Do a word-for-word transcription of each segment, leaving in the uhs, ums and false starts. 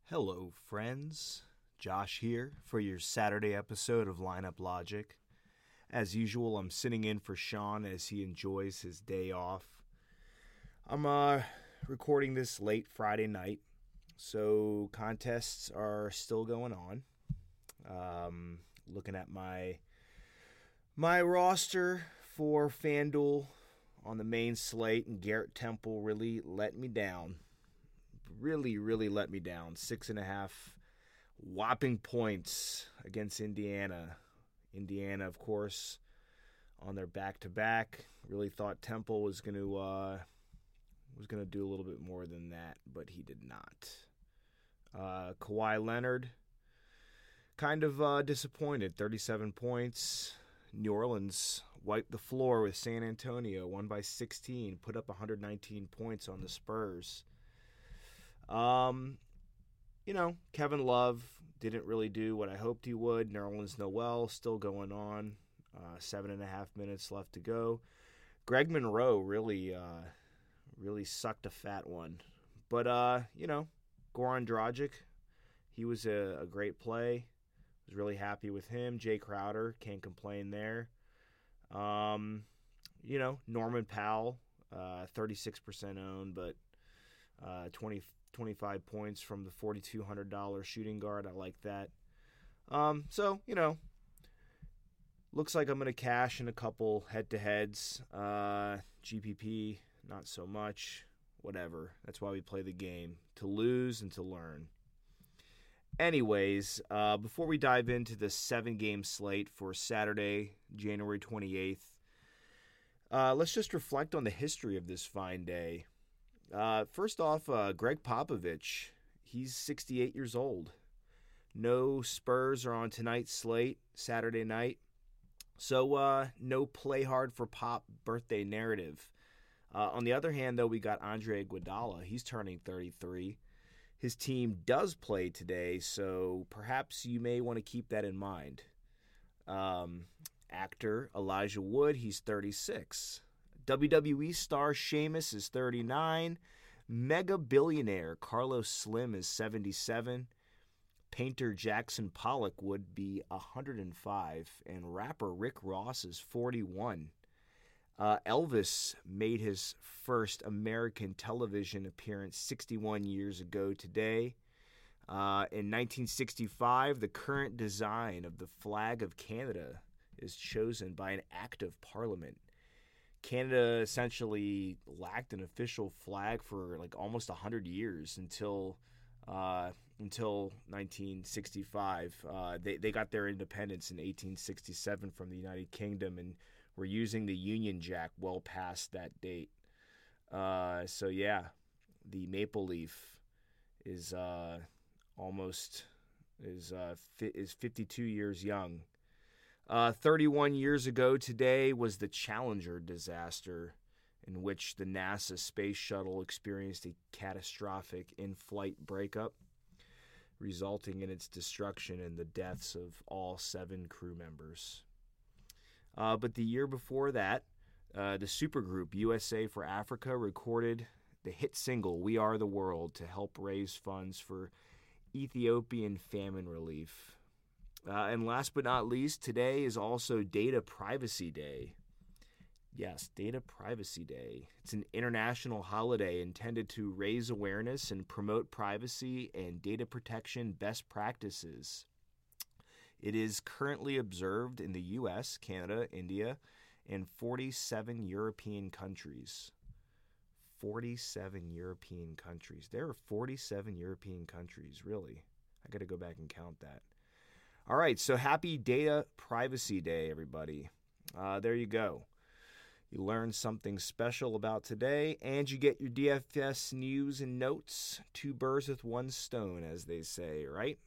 Hello, friends. Josh here for your Saturday episode of Lineup Logic. As usual, I'm sitting in for Sean as he enjoys his day off. I'm uh, recording this late Friday night, so contests are still going on. Um, looking at my my roster for FanDuel on the main slate, and Garrett Temple really let me down. Really, really let me down. Six and a half whopping points against Indiana. Indiana, of course, on their back-to-back. Really thought Temple was going to uh, was going to do a little bit more than that, but he did not. Uh, Kawhi Leonard, kind of uh, disappointed. thirty-seven points. New Orleans wiped the floor with San Antonio, won by sixteen, put up one hundred nineteen points on the Spurs. Um, you know, Kevin Love didn't really do what I hoped he would. Nerlens Noel still going on. Uh, seven and a half minutes left to go. Greg Monroe really, uh, really sucked a fat one. But, uh, you know, Goran Dragic, he was a, a great play. Was really happy with him. Jay Crowder, can't complain there. Um, you know, Norman Powell, uh, thirty-six percent owned, but uh, twenty, twenty-five points from the forty-two hundred dollars shooting guard. I like that. Um, so, you know, looks like I'm going to cash in a couple head-to-heads. Uh, G P P, not so much. Whatever. That's why we play the game. To lose and to learn. Anyways, uh, before we dive into the seven-game slate for Saturday, January twenty-eighth, uh, let's just reflect on the history of this fine day. Uh, first off, uh, Greg Popovich, he's sixty-eight years old. No Spurs are on tonight's slate, Saturday night. So, uh, no play hard for Pop birthday narrative. Uh, on the other hand, though, we got Andre Iguodala. He's turning thirty-three. His team does play today, so perhaps you may want to keep that in mind. Um, actor Elijah Wood, he's thirty-six. W W E star Sheamus is thirty-nine. Mega billionaire Carlos Slim is seventy-seven. Painter Jackson Pollock would be one hundred five. And rapper Rick Ross is forty-one. Uh, Elvis made his first American television appearance sixty-one years ago today. Uh, in nineteen sixty-five, the current design of the flag of Canada is chosen by an act of parliament. Canada essentially lacked an official flag for like almost one hundred years until uh, until nineteen sixty-five. Uh, they, they got their independence in eighteen sixty-seven from the United Kingdom, and were using the Union Jack well past that date. Uh, so yeah, the maple leaf is uh, almost is uh, fi- is fifty-two years young. Uh, thirty-one years ago today was the Challenger disaster, in which the NASA space shuttle experienced a catastrophic in-flight breakup, resulting in its destruction and the deaths of all seven crew members. Uh, but the year before that, uh, the supergroup U S A for Africa recorded the hit single We Are the World to help raise funds for Ethiopian famine relief. Uh, and last but not least, today is also Data Privacy Day. Yes, Data Privacy Day. It's an international holiday intended to raise awareness and promote privacy and data protection best practices. It is currently observed in the U S, Canada, India, and forty-seven European countries. forty-seven European countries. There are forty-seven European countries, really. I got to go back and count that. All right, so happy Data Privacy Day, everybody. Uh, there you go. You learned something special about today, and you get your D F S news and notes. Two birds with one stone, as they say, right?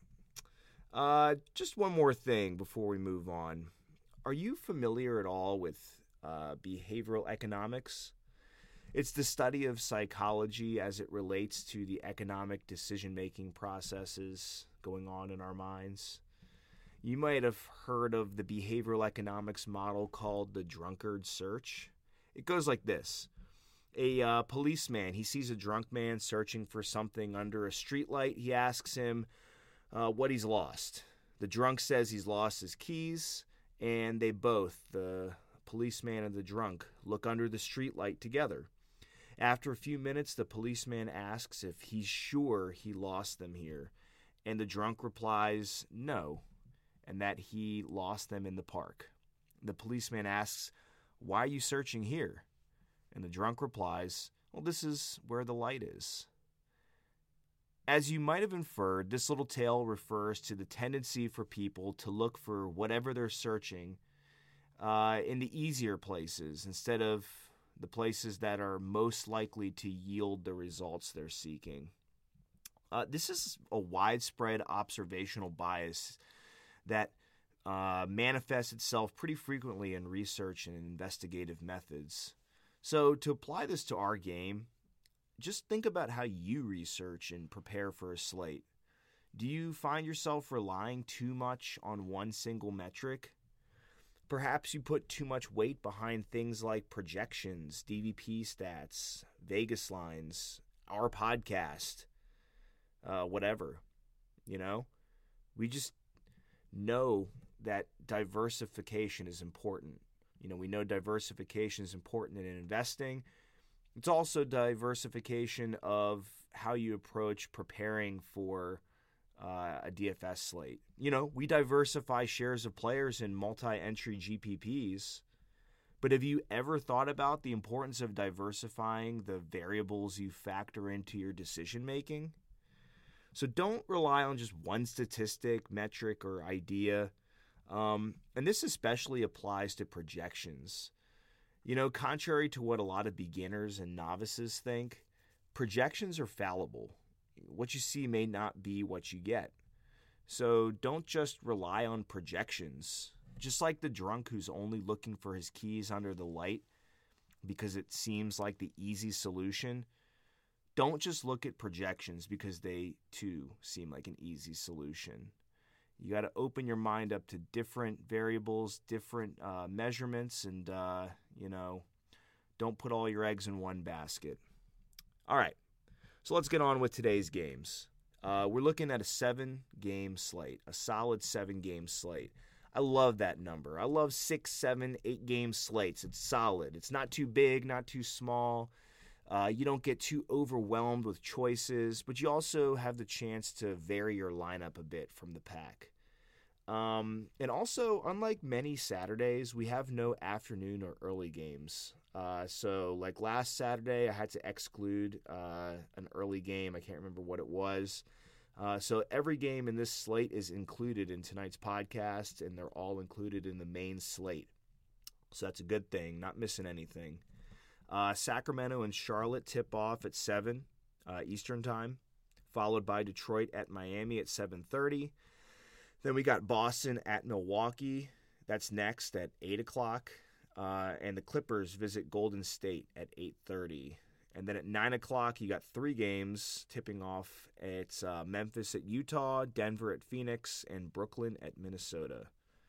Uh, just one more thing before we move on. Are you familiar at all with uh, behavioral economics? It's the study of psychology as it relates to the economic decision-making processes going on in our minds. You might have heard of the behavioral economics model called the drunkard search. It goes like this. A uh, policeman, he sees a drunk man searching for something under a streetlight. He asks him uh, what he's lost. The drunk says he's lost his keys, and they both, the policeman and the drunk, look under the streetlight together. After a few minutes, the policeman asks if he's sure he lost them here, and the drunk replies no, and that he lost them in the park. The policeman asks, "Why are you searching here?" And the drunk replies, "Well, this is where the light is." As you might have inferred, this little tale refers to the tendency for people to look for whatever they're searching uh, in the easier places instead of the places that are most likely to yield the results they're seeking. Uh, this is a widespread observational bias that uh, manifests itself pretty frequently in research and investigative methods. So to apply this to our game, just think about how you research and prepare for a slate. Do you find yourself relying too much on one single metric? Perhaps you put too much weight behind things like projections, D V P stats, Vegas lines, our podcast, uh, whatever. You know, we just know that diversification is important. You know, we know diversification is important in investing. It's also diversification of how you approach preparing for uh, a D F S slate. You know, we diversify shares of players in multi-entry G P Ps, but have you ever thought about the importance of diversifying the variables you factor into your decision making? So don't rely on just one statistic, metric, or idea. Um, and this especially applies to projections. You know, contrary to what a lot of beginners and novices think, projections are fallible. What you see may not be what you get. So don't just rely on projections. Just like the drunk who's only looking for his keys under the light because it seems like the easy solution, don't just look at projections because they, too, seem like an easy solution. You got to open your mind up to different variables, different uh, measurements, and, uh, you know, don't put all your eggs in one basket. All right, so let's get on with today's games. Uh, we're looking at a seven-game slate, a solid seven-game slate. I love that number. I love six, seven, eight-game slates. It's solid. It's not too big, not too small. Uh, you don't get too overwhelmed with choices, but you also have the chance to vary your lineup a bit from the pack. Um, and also, unlike many Saturdays, we have no afternoon or early games. Uh, so, like last Saturday, I had to exclude uh, an early game. I can't remember what it was. Uh, so every game in this slate is included in tonight's podcast, and they're all included in the main slate. So that's a good thing, not missing anything. Uh, Sacramento and Charlotte tip off at seven uh, Eastern time, followed by Detroit at Miami at seven thirty. Then we got Boston at Milwaukee. That's next at eight o'clock. Uh, and the Clippers visit Golden State at eight thirty. And then at nine o'clock, you got three games tipping off. It's uh, Memphis at Utah, Denver at Phoenix, and Brooklyn at Minnesota.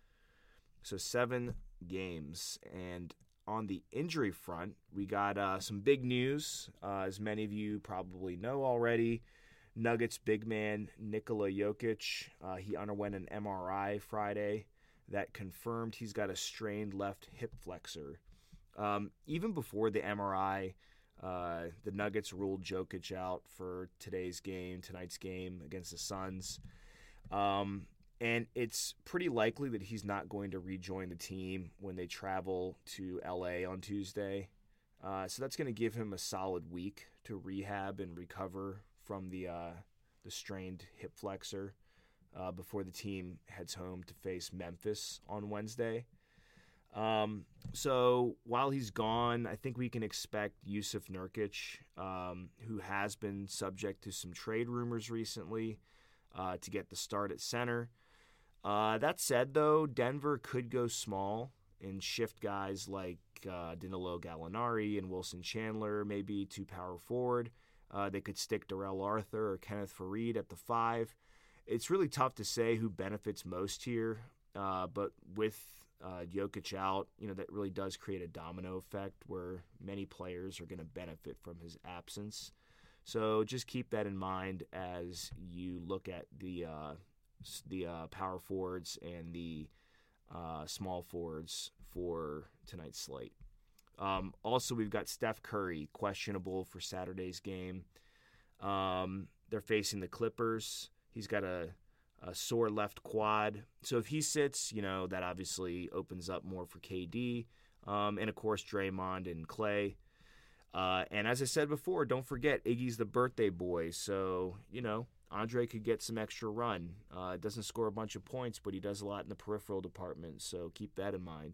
So seven games. And on the injury front, we got uh, some big news. Uh, as many of you probably know already, Nuggets big man Nikola Jokic, uh, he underwent an M R I Friday that confirmed he's got a strained left hip flexor. Um, even before the M R I, uh, the Nuggets ruled Jokic out for today's game, tonight's game against the Suns. Um, and it's pretty likely that he's not going to rejoin the team when they travel to L A on Tuesday. Uh, so that's going to give him a solid week to rehab and recover from the uh, the strained hip flexor uh, before the team heads home to face Memphis on Wednesday. Um, so while he's gone, I think we can expect Jusuf Nurkic, um, who has been subject to some trade rumors recently, uh, to get the start at center. Uh, that said, though, Denver could go small and shift guys like uh, Danilo Gallinari and Wilson Chandler maybe to power forward. Uh, they could stick Darrell Arthur or Kenneth Faried at the five. It's really tough to say who benefits most here, uh, but with uh, Jokic out, you know, that really does create a domino effect where many players are going to benefit from his absence. So just keep that in mind as you look at the uh, the uh, power forwards and the uh, small forwards for tonight's slate. Um, also, we've got Steph Curry questionable for Saturday's game. Um, they're facing the Clippers. He's got a, a sore left quad. So if he sits, you know, that obviously opens up more for K D. Um, and, of course, Draymond and Clay. Uh, and as I said before, don't forget, Iggy's the birthday boy. So, you know, Andre could get some extra run. Uh, doesn't score a bunch of points, but he does a lot in the peripheral department. So keep that in mind.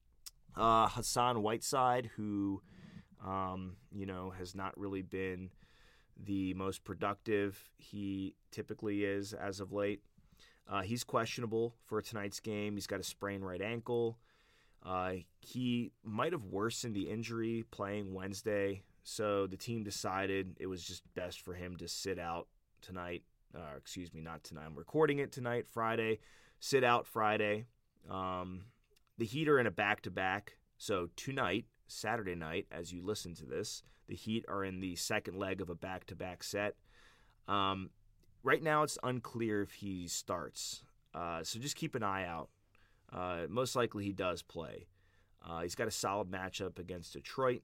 Uh, Hassan Whiteside, who, um, you know, has not really been the most productive he typically is as of late. Uh, he's questionable for tonight's game. He's got a sprained right ankle. Uh, he might have worsened the injury playing Wednesday, so the team decided it was just best for him to sit out tonight. Uh, excuse me, not tonight. I'm recording it tonight, Friday. Sit out Friday. Um, the Heat are in a back-to-back, so tonight, Saturday night, as you listen to this, the Heat are in the second leg of a back-to-back set. Um, right now, it's unclear if he starts, uh, so just keep an eye out. Uh, most likely he does play. Uh, he's got a solid matchup against Detroit,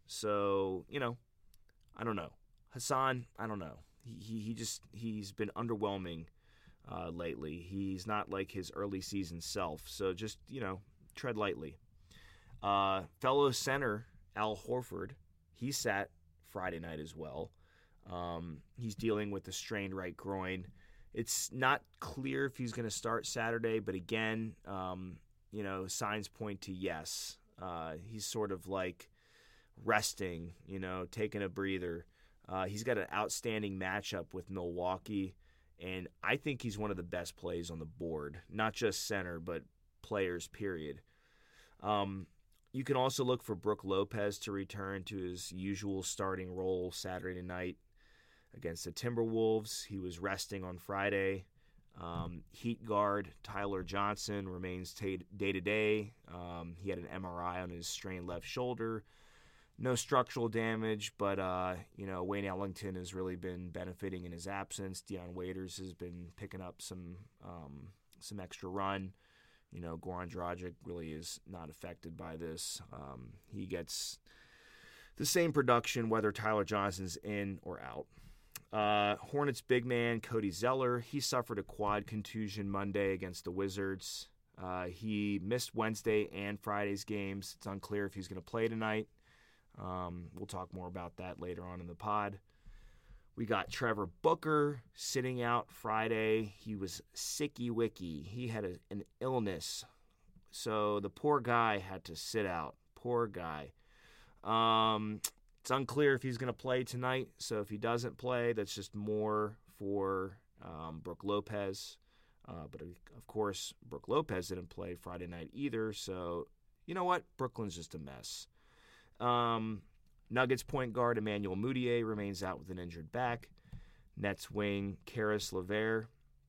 so, you know, I don't know. Hassan, I don't know. He he, he just, he's been underwhelming uh, lately. He's not like his early season self, so just, you know, tread lightly. Uh, fellow center Al Horford, he sat Friday night as well. Um, he's dealing with a strained right groin. It's not clear if he's going to start Saturday, but again, um, you know, signs point to yes. Uh, he's sort of like resting, you know, taking a breather. Uh, he's got an outstanding matchup with Milwaukee, and I think he's one of the best plays on the board, not just center, but players, period. Um, you can also look for Brook Lopez to return to his usual starting role Saturday night against the Timberwolves. He was resting on Friday. Um, Heat guard Tyler Johnson remains t- day-to-day. Um, he had an M R I on his strained left shoulder. No structural damage, but, uh, you know, Wayne Ellington has really been benefiting in his absence. Dion Waiters has been picking up some um, some extra run. You know, Goran Dragic really is not affected by this. Um, he gets the same production whether Tyler Johnson's in or out. Uh, Hornets big man Cody Zeller, he suffered a quad contusion Monday against the Wizards. Uh, he missed Wednesday and Friday's games. It's unclear if he's going to play tonight. Um, we'll talk more about that later on in the pod. We got Trevor Booker sitting out Friday. He was sicky-wicky. He had a, an illness, so the poor guy had to sit out. Poor guy. Um, it's unclear if he's going to play tonight, so if he doesn't play, that's just more for um, Brook Lopez. Uh, but, of course, Brook Lopez didn't play Friday night either, so you know what? Brooklyn's just a mess. Um, Nuggets point guard Emmanuel Mudiay remains out with an injured back. Nets wing Karis LeVert.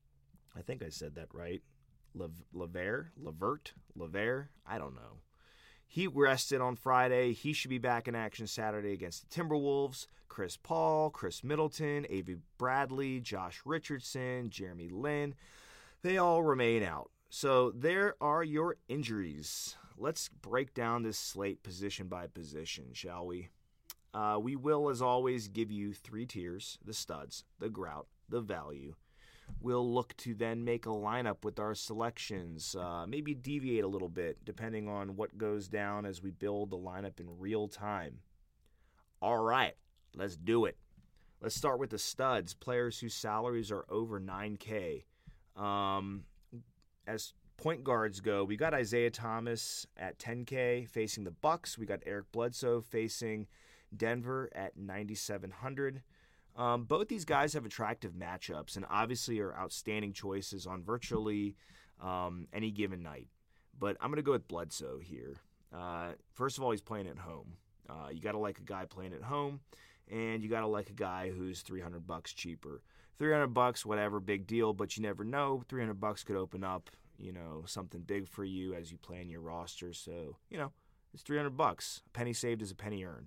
I think I said that right. Le- LeVert? Levert? LeVert? I don't know. He rested on Friday. He should be back in action Saturday against the Timberwolves. Chris Paul, Chris Middleton, Avery Bradley, Josh Richardson, Jeremy Lin. They all remain out. So there are your injuries. Let's break down this slate position by position, shall we? Uh, we will, as always, give you three tiers: the studs, the grout, the value. We'll look to then make a lineup with our selections, uh, maybe deviate a little bit depending on what goes down as we build the lineup in real time. All right, let's do it. Let's start with the studs, players whose salaries are over nine K. Um, as point guards go, we got Isaiah Thomas at ten K facing the Bucks. We got Eric Bledsoe facing Denver at ninety-seven hundred. Um, both these guys have attractive matchups and obviously are outstanding choices on virtually um, any given night. But I'm going to go with Bledsoe here. Uh, first of all, he's playing at home. Uh, you got to like a guy playing at home, and you got to like a guy who's three hundred bucks cheaper. three hundred bucks, whatever, big deal, but you never know. three hundred bucks could open up you know, something big for you as you plan your roster. So, you know, it's three hundred bucks. A penny saved is a penny earned.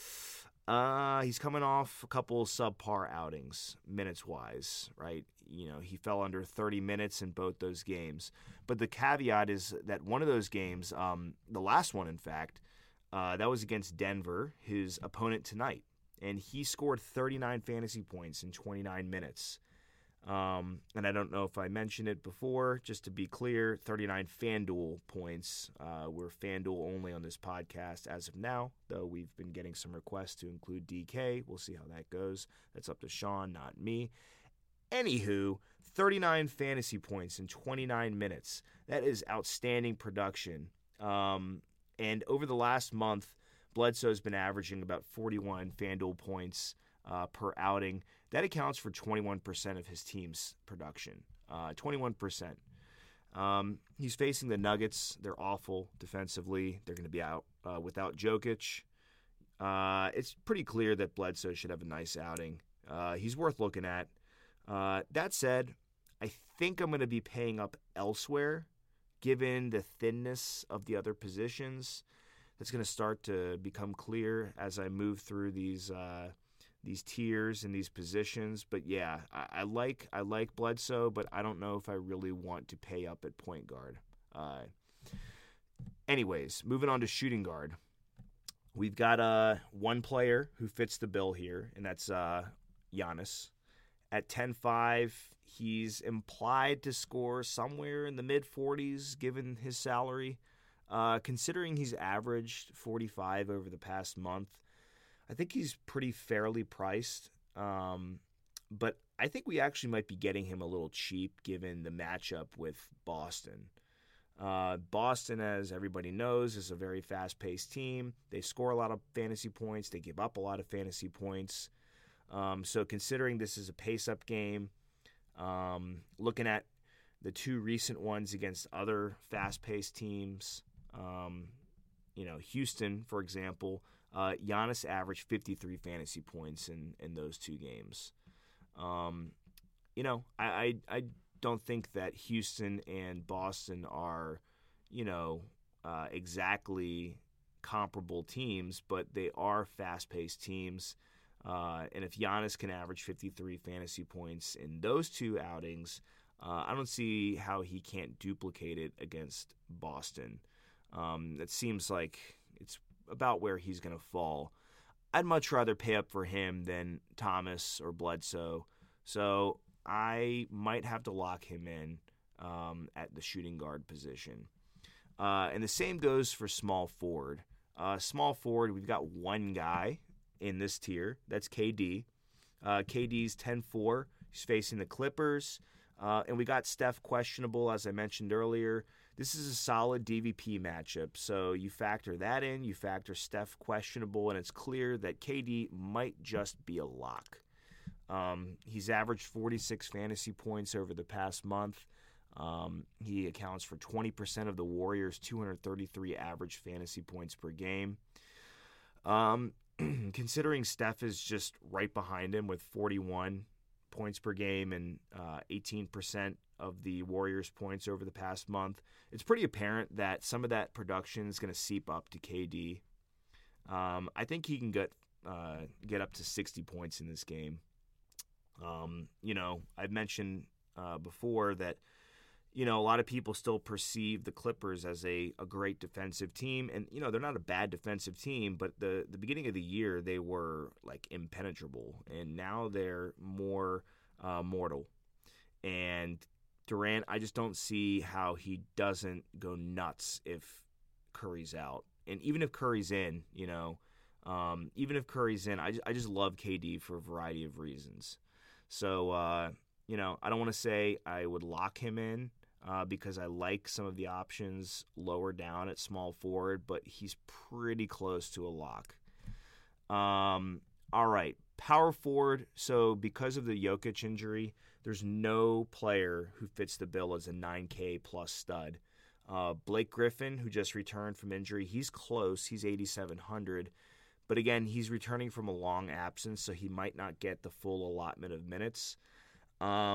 Uh, he's coming off a couple subpar outings, minutes-wise, right? You know, he fell under thirty minutes in both those games. But the caveat is that one of those games, um, the last one, in fact, uh, that was against Denver, his opponent tonight. And he scored thirty-nine fantasy points in twenty-nine minutes. Um, and I don't know if I mentioned it before, just to be clear, thirty-nine FanDuel points. Uh, we're FanDuel only on this podcast as of now, though we've been getting some requests to include D K. We'll see how that goes. That's up to Sean, not me. Anywho, thirty-nine fantasy points in twenty-nine minutes. That is outstanding production. Um, and over the last month, Bledsoe's been averaging about forty-one FanDuel points uh, per outing. That accounts for twenty-one percent of his team's production. Uh, twenty-one percent. Um, he's facing the Nuggets. They're awful defensively. They're going to be out uh, without Jokic. Uh, it's pretty clear that Bledsoe should have a nice outing. Uh, he's worth looking at. Uh, that said, I think I'm going to be paying up elsewhere, given the thinness of the other positions. That's going to start to become clear as I move through these uh, these tiers and these positions. But yeah, I, I like I like Bledsoe, but I don't know if I really want to pay up at point guard. Uh, anyways, moving on to shooting guard. We've got uh, one player who fits the bill here, and that's uh, Giannis. At ten five, he's implied to score somewhere in the mid forties given his salary. Uh, considering he's averaged forty-five over the past month, I think he's pretty fairly priced. Um, but I think we actually might be getting him a little cheap given the matchup with Boston. Uh, Boston, as everybody knows, is a very fast-paced team. They score a lot of fantasy points. They give up a lot of fantasy points. Um, so considering this is a pace-up game, um, looking at the two recent ones against other fast-paced teams, um, you know, Houston, for example, uh, Giannis averaged fifty-three fantasy points in, in those two games. Um, you know, I, I I don't think that Houston and Boston are, you know, uh, exactly comparable teams, but they are fast-paced teams. Uh, and if Giannis can average fifty-three fantasy points in those two outings, uh, I don't see how he can't duplicate it against Boston. Um, it seems like it's about where he's going to fall. I'd much rather pay up for him than Thomas or Bledsoe, so I might have to lock him in um, at the shooting guard position. Uh, and the same goes for small forward. Uh, small forward, we've got one guy in this tier. That's K D. Uh, K D's ten four. He's facing the Clippers. Uh, and we got Steph questionable, as I mentioned earlier. This is a solid D V P matchup. So you factor that in. You factor Steph questionable, and it's clear that K D might just be a lock. Um, he's averaged forty-six fantasy points over the past month. Um, he accounts for twenty percent of the Warriors' two hundred thirty-three average fantasy points per game. Um, considering Steph is just right behind him with forty-one points per game and uh, eighteen percent of the Warriors' points over the past month, it's pretty apparent that some of that production is going to seep up to K D. Um, I think he can get uh, get up to sixty points in this game. Um, you know, I've mentioned uh, before that, you know, a lot of people still perceive the Clippers as a, a great defensive team. And, you know, they're not a bad defensive team, but the, the beginning of the year, they were, like, impenetrable. And now they're more uh, mortal. And Durant, I just don't see how he doesn't go nuts if Curry's out. And even if Curry's in, you know, um, even if Curry's in, I just, I just love K D for a variety of reasons. So, uh, you know, I don't want to say I would lock him in uh, because I like some of the options lower down at small forward, but he's pretty close to a lock. Um, all right, power forward. So because of the Jokic injury, there's no player who fits the bill as a nine K plus stud. Uh, Blake Griffin, who just returned from injury, he's close. He's eighty-seven hundred. But again, he's returning from a long absence, so he might not get the full allotment of minutes. Um,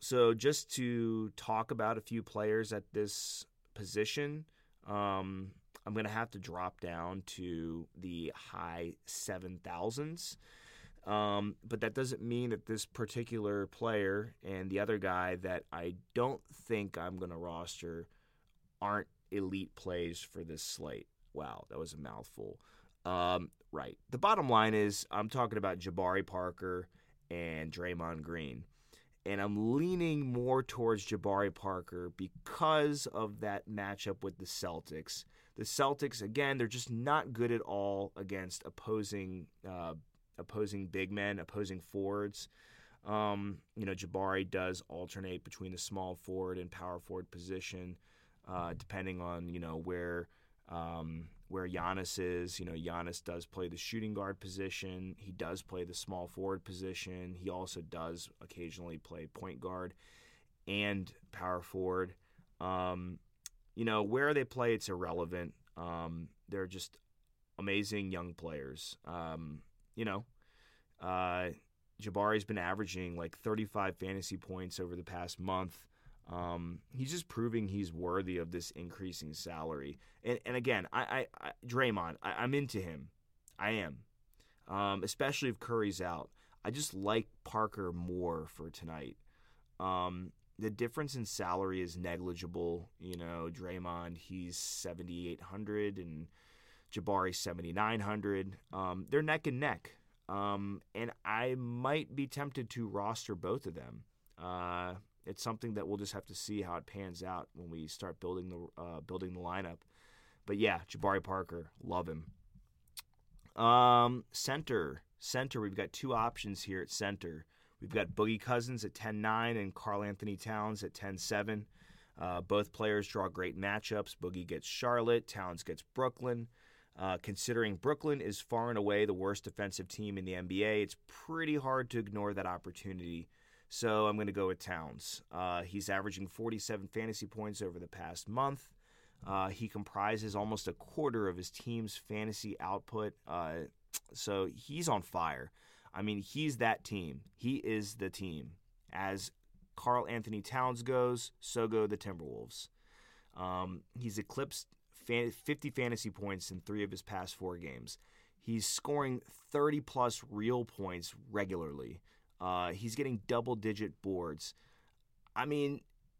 so just to talk about a few players at this position, um, I'm going to have to drop down to the high seven thousands. Um, but that doesn't mean that this particular player and the other guy that I don't think I'm going to roster aren't elite plays for this slate. Wow, that was a mouthful. Um, right. The bottom line is I'm talking about Jabari Parker and Draymond Green. And I'm leaning more towards Jabari Parker because of that matchup with the Celtics. The Celtics, again, they're just not good at all against opposing uh, opposing big men, opposing forwards. Um, you know, Jabari does alternate between the small forward and power forward position, uh, depending on, you know, where um, where Giannis is. You know, Giannis does play the shooting guard position. He does play the small forward position. He also does occasionally play point guard and power forward. Um, you know, where they play, it's irrelevant. Um, they're just amazing young players. Um, you know, uh, Jabari's been averaging like thirty-five fantasy points over the past month. Um, he's just proving he's worthy of this increasing salary. And and again, I, I, I Draymond, I, I'm into him. I am, um, especially if Curry's out. I just like Parker more for tonight. Um, the difference in salary is negligible. You know, Draymond, he's seventy-eight hundred and Jabari seventy-nine hundred. Um, they're neck and neck. Um, and I might be tempted to roster both of them. Uh, it's something that we'll just have to see how it pans out when we start building the uh, building the lineup. But yeah, Jabari Parker, love him. Um, center, center. We've got two options here at center. We've got Boogie Cousins at ten nine and Karl Anthony Towns at ten seven. Uh, both players draw great matchups. Boogie gets Charlotte, Towns gets Brooklyn. Uh, considering Brooklyn is far and away the worst defensive team in the N B A, it's pretty hard to ignore that opportunity. So I'm going to go with Towns. Uh, he's averaging forty-seven fantasy points over the past month. Uh, he comprises almost a quarter of his team's fantasy output. Uh, so he's on fire. I mean, he's that team. He is the team. As Karl Anthony Towns goes, so go the Timberwolves. Um, he's eclipsed fifty fantasy points in three of his past four games. He's scoring thirty-plus real points regularly. Uh, he's getting double-digit boards. I mean,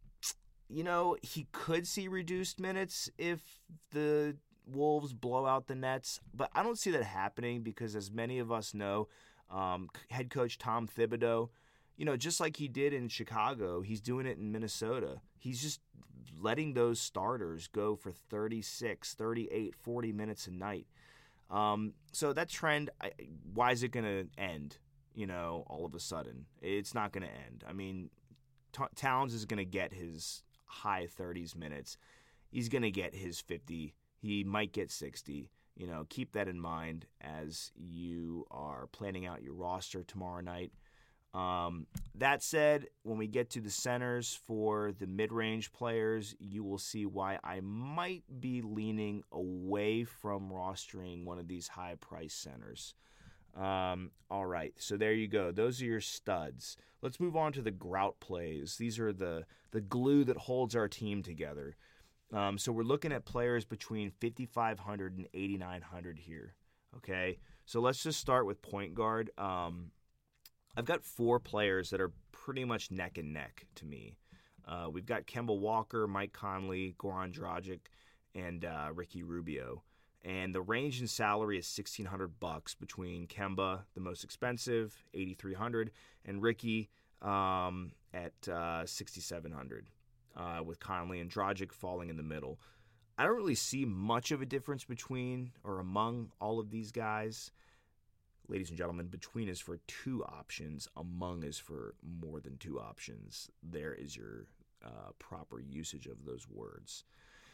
you know, he could see reduced minutes if the Wolves blow out the Nets, but I don't see that happening because, as many of us know, um, head coach Tom Thibodeau, you know, just like he did in Chicago, he's doing it in Minnesota. He's just letting those starters go for thirty-six, thirty-eight, forty minutes a night. Um, so that trend, I, why is it going to end, you know, all of a sudden? It's not going to end. I mean, T- Towns is going to get his high thirties minutes. He's going to get his fifty. He might get sixty. You know, keep that in mind as you are planning out your roster tomorrow night. Um, that said, when we get to the centers for the mid-range players, you will see why I might be leaning away from rostering one of these high-price centers. Um, all right, so there you go. Those are your studs. Let's move on to the grout plays. These are the, the glue that holds our team together. Um, so we're looking at players between fifty-five hundred and eighty-nine hundred here. Okay, so let's just start with point guard. Um, I've got four players that are pretty much neck and neck to me. Uh, we've got Kemba Walker, Mike Conley, Goran Dragic, and uh, Ricky Rubio. And the range in salary is sixteen hundred bucks between Kemba, the most expensive, eighty-three hundred, and Ricky um, at uh, sixty-seven hundred, uh, with Conley and Dragic falling in the middle. I don't really see much of a difference between or among all of these guys. Ladies and gentlemen, between is for two options. Among is for more than two options. There is your uh, proper usage of those words.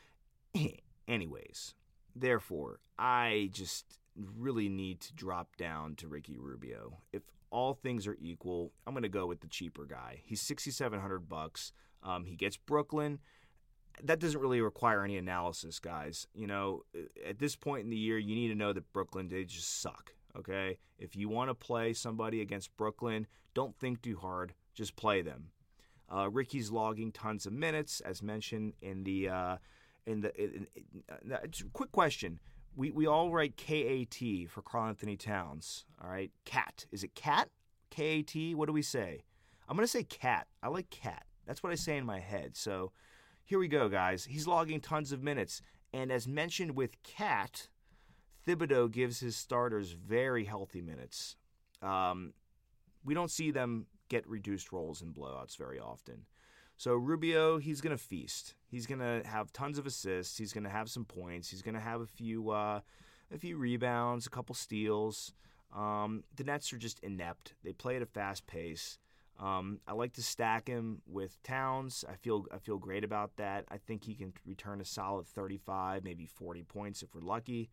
Anyways, therefore, I just really need to drop down to Ricky Rubio. If all things are equal, I'm going to go with the cheaper guy. He's sixty-seven hundred bucks. Um, he gets Brooklyn. That doesn't really require any analysis, guys. You know, at this point in the year, you need to know that Brooklyn, they just suck. Okay, if you want to play somebody against Brooklyn, don't think too hard. Just play them. Uh, Ricky's logging tons of minutes, as mentioned in the uh, in the. In, in, uh, quick question: We we all write K A T for Karl-Anthony Towns. All right, Cat. Is it Cat? K A T. What do we say? I'm gonna say Cat. I like Cat. That's what I say in my head. So here we go, guys. He's logging tons of minutes, and as mentioned with Cat, Thibodeau gives his starters very healthy minutes. Um, we don't see them get reduced roles in blowouts very often. So Rubio, he's going to feast. He's going to have tons of assists. He's going to have some points. He's going to have a few uh, a few rebounds, a couple steals. Um, the Nets are just inept. They play at a fast pace. Um, I like to stack him with Towns. I feel I feel great about that. I think he can return a solid thirty-five, maybe forty points if we're lucky.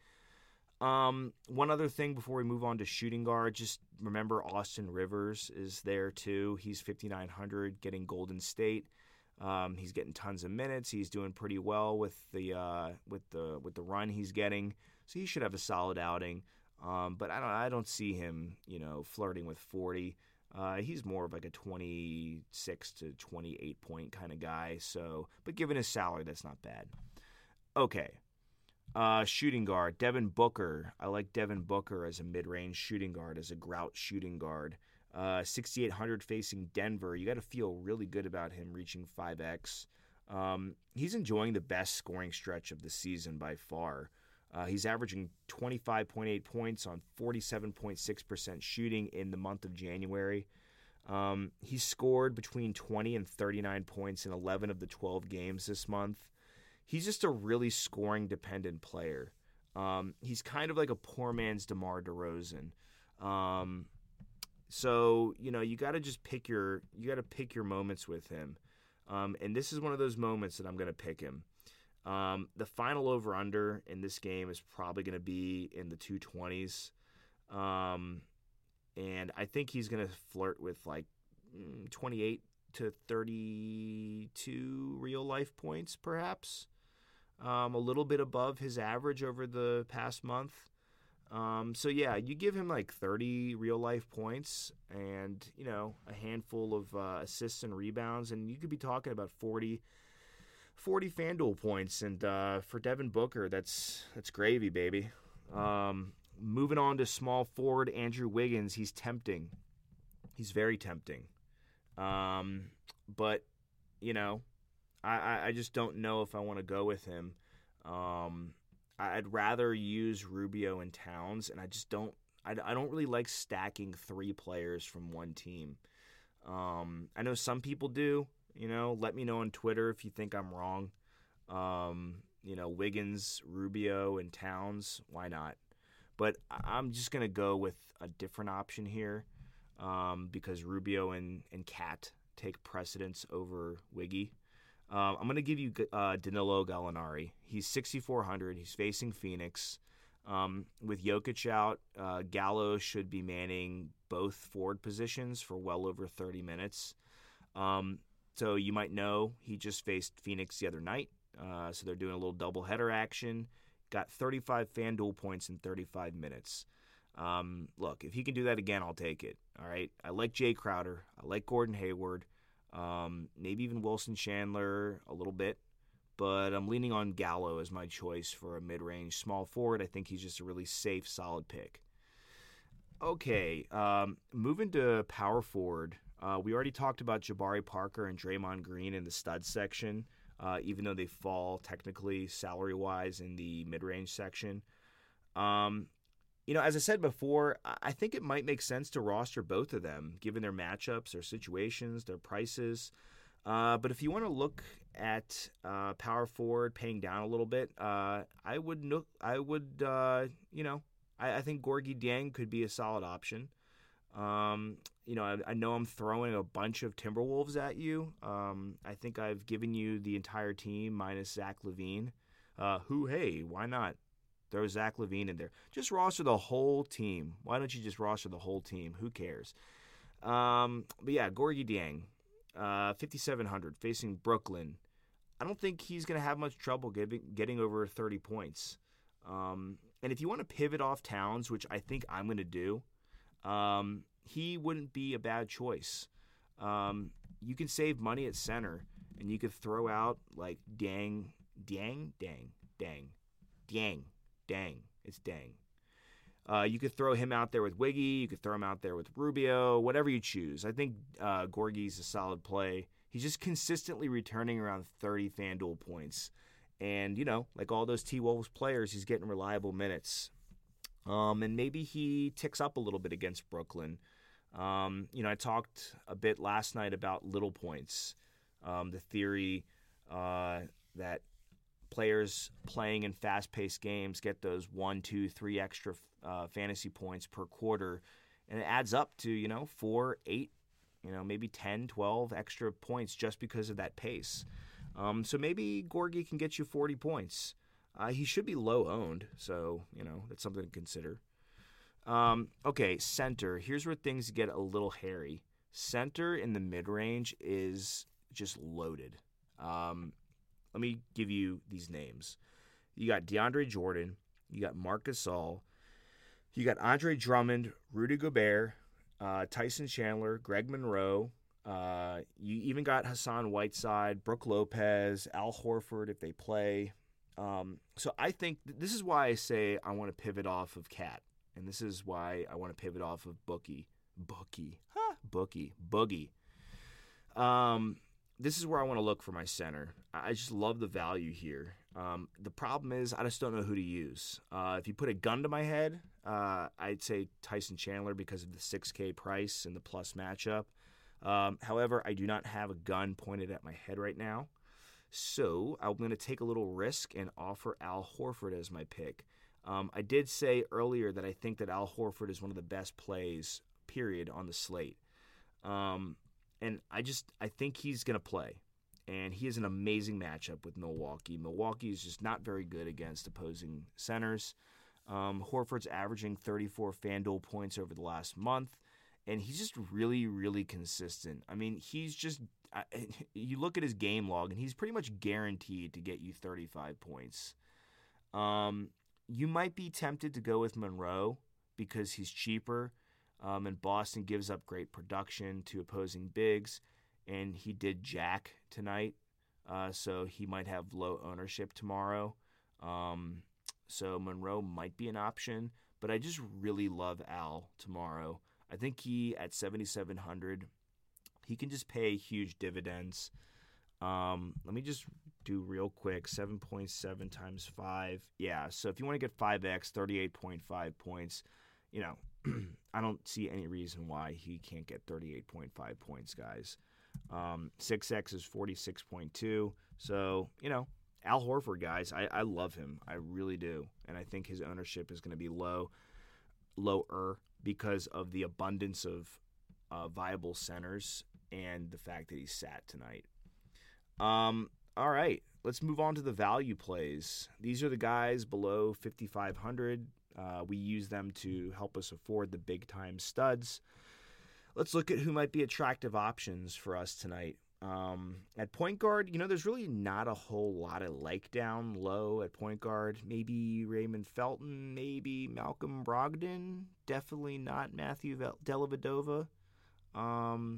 Um, one other thing before we move on to shooting guard, just remember Austin Rivers is there too. He's fifty-nine hundred, getting Golden State. Um, he's getting tons of minutes. He's doing pretty well with the uh, with the with the run he's getting, so he should have a solid outing. Um, but I don't I don't see him, you know, flirting with forty. Uh, he's more of like a twenty-six to twenty-eight point kind of guy. So, but given his salary, that's not bad. Okay. Uh, shooting guard, Devin Booker. I like Devin Booker as a mid-range shooting guard, as a grout shooting guard. Uh, sixty-eight hundred facing Denver. You got to feel really good about him reaching five X. Um, he's enjoying the best scoring stretch of the season by far. Uh, he's averaging twenty-five point eight points on forty-seven point six percent shooting in the month of January. Um, he's scored between twenty and thirty-nine points in eleven of the twelve games this month. He's just a really scoring-dependent player. Um, he's kind of like a poor man's DeMar DeRozan. Um, so you know you got to just pick your you got to pick your moments with him. Um, and this is one of those moments that I'm going to pick him. Um, the final over-under in this game is probably going to be in the two twenties. Um, and I think he's going to flirt with like twenty-eight to thirty-two real-life points, perhaps. Um, a little bit above his average over the past month. Um, so, yeah, you give him like thirty real-life points and, you know, a handful of uh, assists and rebounds, and you could be talking about forty, forty FanDuel points. And uh, for Devin Booker, that's that's gravy, baby. Um, moving on to small forward, Andrew Wiggins. He's tempting. He's very tempting. Um, but, you know, I, I just don't know if I want to go with him. Um, I'd rather use Rubio and Towns, and I just don't I, I don't really like stacking three players from one team. Um, I know some people do. You know, let me know on Twitter if you think I'm wrong. Um, you know, Wiggins, Rubio, and Towns, why not? But I'm just going to go with a different option here. Um, because Rubio and, and Cat take precedence over Wiggy. Uh, I'm going to give you uh, Danilo Gallinari. He's sixty-four hundred. He's facing Phoenix. Um, with Jokic out, uh, Gallo should be manning both forward positions for well over thirty minutes. Um, so you might know he just faced Phoenix the other night. Uh, so they're doing a little doubleheader action. Got thirty-five FanDuel points in thirty-five minutes. Um, look, if he can do that again, I'll take it. All right. I like Jay Crowder. I like Gordon Hayward. Um, maybe even Wilson Chandler a little bit. But I'm leaning on Gallo as my choice for a mid-range small forward. I think he's just a really safe, solid pick. Okay. Um, moving to power forward. Uh, we already talked about Jabari Parker and Draymond Green in the stud section, uh, even though they fall technically salary-wise in the mid-range section. Um, You know, as I said before, I think it might make sense to roster both of them, given their matchups, their situations, their prices. Uh, but if you want to look at uh, power forward paying down a little bit, uh, I would, no- I would, uh, you know, I, I think Gorgui Dieng could be a solid option. Um, you know, I, I know I'm throwing a bunch of Timberwolves at you. Um, I think I've given you the entire team minus Zach LaVine. Uh, who, hey, why not? Throw Zach LaVine in there. Just roster the whole team. Why don't you just roster the whole team? Who cares? Um, but yeah, Gorgui Dieng, uh, fifty-seven hundred, facing Brooklyn. I don't think he's going to have much trouble getting, getting over thirty points. Um, and if you want to pivot off Towns, which I think I'm going to do, um, he wouldn't be a bad choice. Um, you can save money at center, and you could throw out like Dang, Dang, Dang, Dang, Dang, Dang. It's Dang. Uh, you could throw him out there with Wiggy. You could throw him out there with Rubio, whatever you choose. I think uh, Gorgie's a solid play. He's just consistently returning around thirty FanDuel points. And, you know, like all those T-Wolves players, he's getting reliable minutes. Um, and maybe he ticks up a little bit against Brooklyn. Um, you know, I talked a bit last night about little points. Um, the theory uh, that players playing in fast-paced games get those one, two, three extra uh, fantasy points per quarter, and it adds up to, you know, four, eight, you know, maybe ten, twelve extra points just because of that pace. Um, so maybe Gorgie can get you forty points. Uh, he should be low-owned, so, you know, that's something to consider. Um, okay, center. Here's where things get a little hairy. Center in the mid-range is just loaded. Um Let me give you these names. You got DeAndre Jordan. You got Marc Gasol. You got Andre Drummond, Rudy Gobert, uh, Tyson Chandler, Greg Monroe. Uh, you even got Hassan Whiteside, Brook Lopez, Al Horford if they play. Um, so I think th- this is why I say I want to pivot off of Cat. And this is why I want to pivot off of Bookie. Bookie. Huh? Bookie. Boogie. Um... This is where I want to look for my center. I just love the value here. Um, the problem is I just don't know who to use. Uh, if you put a gun to my head, uh, I'd say Tyson Chandler because of the six K price and the plus matchup. Um, however, I do not have a gun pointed at my head right now. So I'm going to take a little risk and offer Al Horford as my pick. Um, I did say earlier that I think that Al Horford is one of the best plays, period, on the slate. Um And I just I think he's going to play. And he has an amazing matchup with Milwaukee. Milwaukee is just not very good against opposing centers. Um, Horford's averaging thirty-four FanDuel points over the last month. And he's just really, really consistent. I mean, he's just – you look at his game log, and he's pretty much guaranteed to get you thirty-five points. Um, you might be tempted to go with Monroe because he's cheaper. Um, and Boston gives up great production to opposing bigs, and he did jack tonight, uh, so he might have low ownership tomorrow. Um, so Monroe might be an option, but I just really love Al tomorrow. I think he, at seventy-seven hundred, he can just pay huge dividends. Um, let me just do real quick, seven point seven times five. Yeah, so if you want to get five X, thirty-eight point five points, you know, I don't see any reason why he can't get thirty-eight point five points, guys. Um, six X is forty-six point two. So, you know, Al Horford, guys, I, I love him. I really do. And I think his ownership is going to be low, lower because of the abundance of uh, viable centers and the fact that he sat tonight. Um, all right, let's move on to the value plays. These are the guys below fifty-five hundred. Uh, we use them to help us afford the big-time studs. Let's look at who might be attractive options for us tonight. Um, at point guard, you know, there's really not a whole lot of like down low at point guard. Maybe Raymond Felton, maybe Malcolm Brogdon. Definitely not Matthew Dellavedova. Um,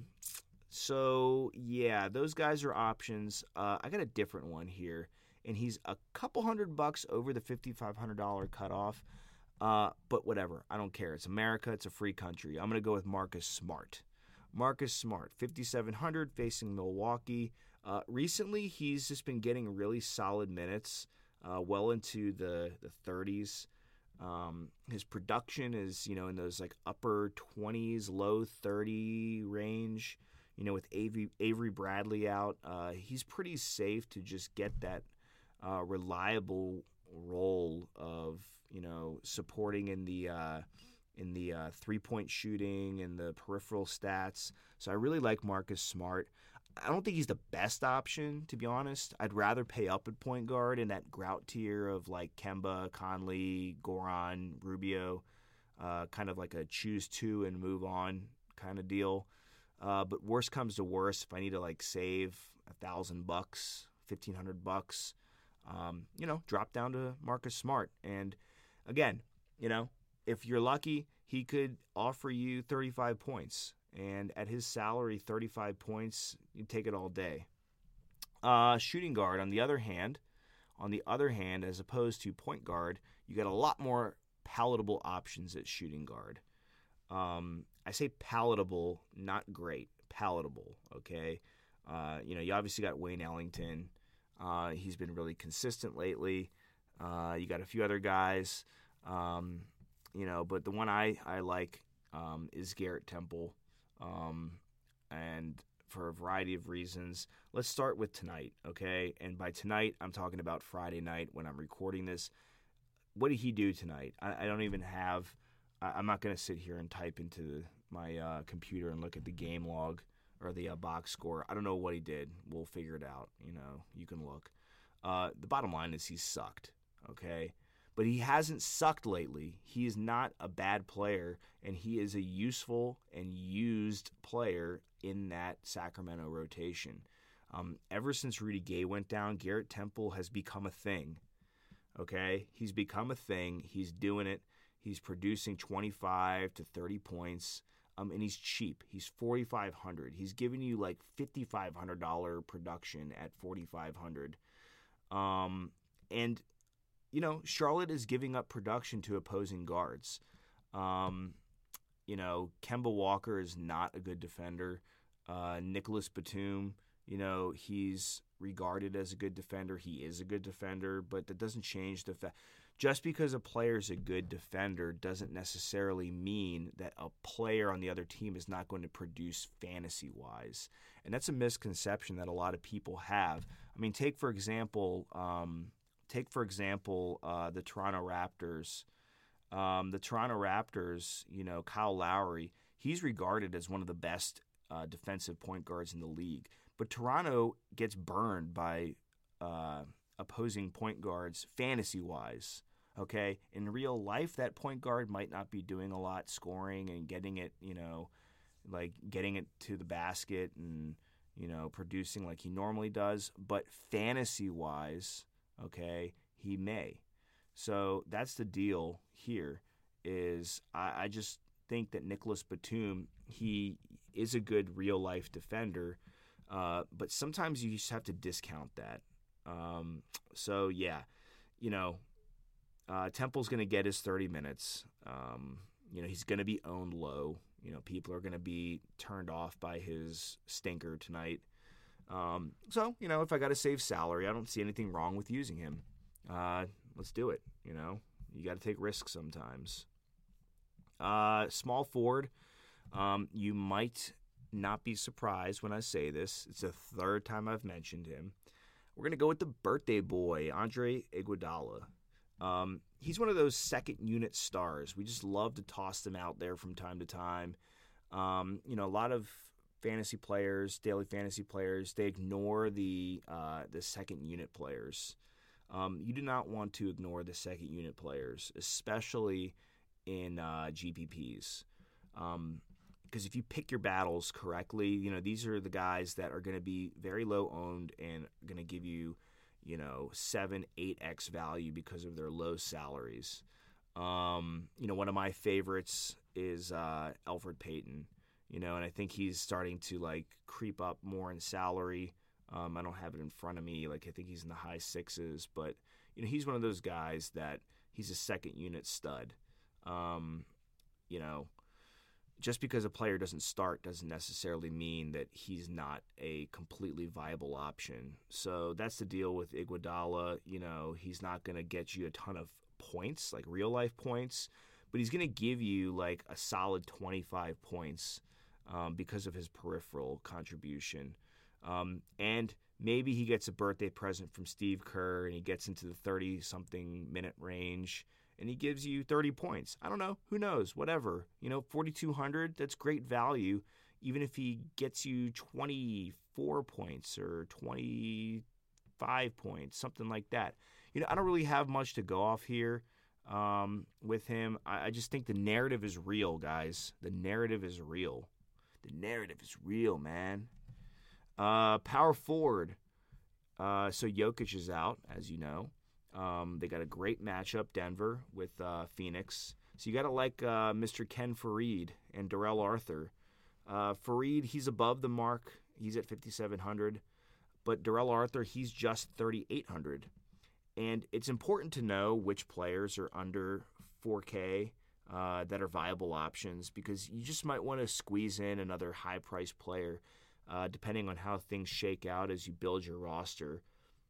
so, yeah, those guys are options. Uh, I got a different one here, and he's a couple hundred bucks over the fifty-five hundred dollars cutoff. Uh, but whatever. I don't care. It's America. It's a free country. I'm going to go with Marcus Smart. Marcus Smart, fifty-seven hundred, facing Milwaukee. Uh, recently, he's just been getting really solid minutes, uh, well into the, the thirties. Um, his production is, you know, in those like upper twenties, low thirty range. You know, with Avery, Avery Bradley out, uh, he's pretty safe to just get that uh, reliable role of, you know, supporting in the uh, in the uh, three-point shooting and the peripheral stats. So I really like Marcus Smart. I don't think he's the best option, to be honest. I'd rather pay up at point guard in that grout tier of like Kemba, Conley, Goran, Rubio, uh, kind of like a choose two and move on kind of deal. Uh, but worst comes to worst, if I need to like save a thousand bucks, fifteen hundred bucks, um, you know, drop down to Marcus Smart. And again, you know, if you're lucky, he could offer you thirty-five points. And at his salary, thirty-five points, you take it all day. Uh, shooting guard, on the other hand, on the other hand, as opposed to point guard, you got a lot more palatable options at shooting guard. Um, I say palatable, not great. Palatable, okay? Uh, you know, you obviously got Wayne Ellington. Uh, he's been really consistent lately. Uh, you got a few other guys, um, you know, but the one I, I like um, is Garrett Temple, um, and for a variety of reasons. Let's start with tonight, okay? And by tonight, I'm talking about Friday night when I'm recording this. What did he do tonight? I, I don't even have – I'm not going to sit here and type into my uh, computer and look at the game log or the uh, box score. I don't know what he did. We'll figure it out. You know, you can look. Uh, the bottom line is he sucked, okay? But he hasn't sucked lately. He is not a bad player, and he is a useful and used player in that Sacramento rotation. Um, ever since Rudy Gay went down, Garrett Temple has become a thing, okay? He's become a thing. He's doing it. He's producing twenty-five to thirty points. Um, and he's cheap. He's forty-five hundred dollars. He's giving you like fifty-five hundred dollars production at forty-five hundred dollars. Um, and, you know, Charlotte is giving up production to opposing guards. Um, you know, Kemba Walker is not a good defender. Uh, Nicholas Batum, you know, he's regarded as a good defender. He is a good defender, but that doesn't change the fact. Just because a player is a good defender doesn't necessarily mean that a player on the other team is not going to produce fantasy-wise. And that's a misconception that a lot of people have. I mean, take, for example, um, take for example uh, the Toronto Raptors. Um, the Toronto Raptors, you know, Kyle Lowry, he's regarded as one of the best uh, defensive point guards in the league. But Toronto gets burned by uh, opposing point guards fantasy-wise. Okay, in real life, that point guard might not be doing a lot, scoring and getting it, you know, like getting it to the basket and, you know, producing like he normally does. But fantasy-wise, okay, he may. So that's the deal here is I, I just think that Nicholas Batum, he is a good real-life defender, uh, but sometimes you just have to discount that. Um, so, yeah, you know, Uh, Temple's going to get his thirty minutes. Um, you know, he's going to be owned low. You know, people are going to be turned off by his stinker tonight. Um, so, you know, if I got to save salary, I don't see anything wrong with using him. Uh, let's do it. You know, you got to take risks sometimes. Uh, small forward, um, you might not be surprised when I say this. It's the third time I've mentioned him. We're going to go with the birthday boy, Andre Iguodala. Um, he's one of those second unit stars. We just love to toss them out there from time to time. Um, you know, a lot of fantasy players, daily fantasy players, they ignore the uh, the second unit players. Um, you do not want to ignore the second unit players, especially in uh, G P Ps. Um, because if you pick your battles correctly, you know, these are the guys that are going to be very low owned and going to give you, you know, seven, eight X value because of their low salaries. Um, you know, one of my favorites is uh, Elfrid Payton, you know, and I think he's starting to, like, creep up more in salary. Um, I don't have it in front of me. Like, I think he's in the high sixes. But, you know, he's one of those guys that he's a second unit stud. Um, you know, just because a player doesn't start doesn't necessarily mean that he's not a completely viable option. So that's the deal with Iguodala. You know, he's not going to get you a ton of points, like real-life points, but he's going to give you, like, a solid twenty-five points um, because of his peripheral contribution. Um, and maybe he gets a birthday present from Steve Kerr and he gets into the thirty-something minute range and he gives you thirty points. I don't know. Who knows? Whatever. You know, forty-two hundred, that's great value. Even if he gets you twenty-four points or twenty-five points, something like that. You know, I don't really have much to go off here um, with him. I, I just think the narrative is real, guys. The narrative is real. The narrative is real, man. Uh, power forward. Uh, so Jokic is out, as you know. Um, they got a great matchup, Denver, with uh, Phoenix. So you got to like uh, Mister Ken Farid and Darrell Arthur. Uh, Fareed, he's above the mark. He's at fifty-seven hundred. But Darrell Arthur, he's just thirty-eight hundred. And it's important to know which players are under four K uh, that are viable options, because you just might want to squeeze in another high-priced player uh, depending on how things shake out as you build your roster.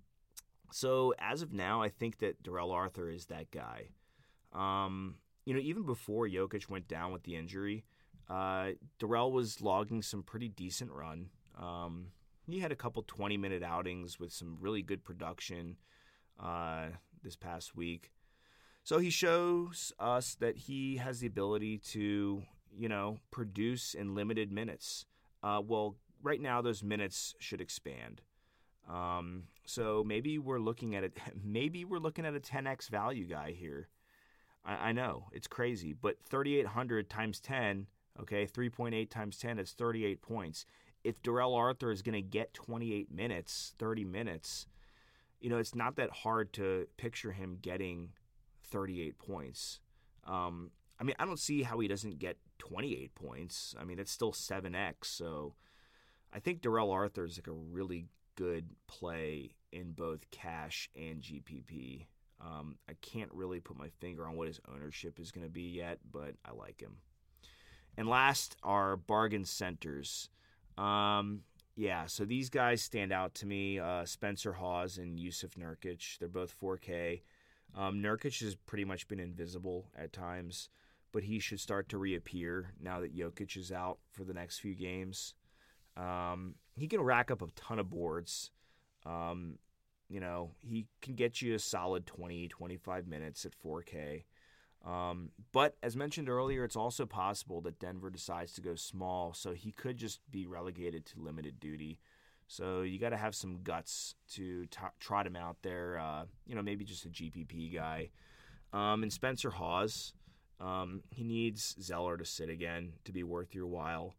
So as of now, I think that Darrell Arthur is that guy. Um, you know, even before Jokic went down with the injury, uh, Darrell was logging some pretty decent run. Um, he had a couple twenty-minute outings with some really good production uh, this past week. So he shows us that he has the ability to, you know, produce in limited minutes. Uh, well, right now those minutes should expand. Um, so maybe we're looking at it. Maybe we're looking at a ten x value guy here. I, I know it's crazy, but thirty-eight hundred times ten, okay, three point eight times ten, it's thirty-eight points. If Darrell Arthur is going to get twenty-eight minutes, thirty minutes, you know, it's not that hard to picture him getting thirty-eight points. Um, I mean, I don't see how he doesn't get twenty-eight points. I mean, that's still seven x. So I think Darrell Arthur is like a really good play in both cash and G P P. Um, I can't really put my finger on what his ownership is going to be yet, but I like him. And last are bargain centers. Um, yeah, so these guys stand out to me. Uh, Spencer Hawes and Yusuf Nurkic. They're both four K. Um, Nurkic has pretty much been invisible at times, but he should start to reappear now that Jokic is out for the next few games. Um, he can rack up a ton of boards. Um, you know, he can get you a solid twenty, twenty-five minutes at four K. Um, but as mentioned earlier, it's also possible that Denver decides to go small, so he could just be relegated to limited duty. So you got to have some guts to t- trot him out there. Uh, you know, maybe just a G P P guy. Um, and Spencer Hawes, um, he needs Zeller to sit again to be worth your while.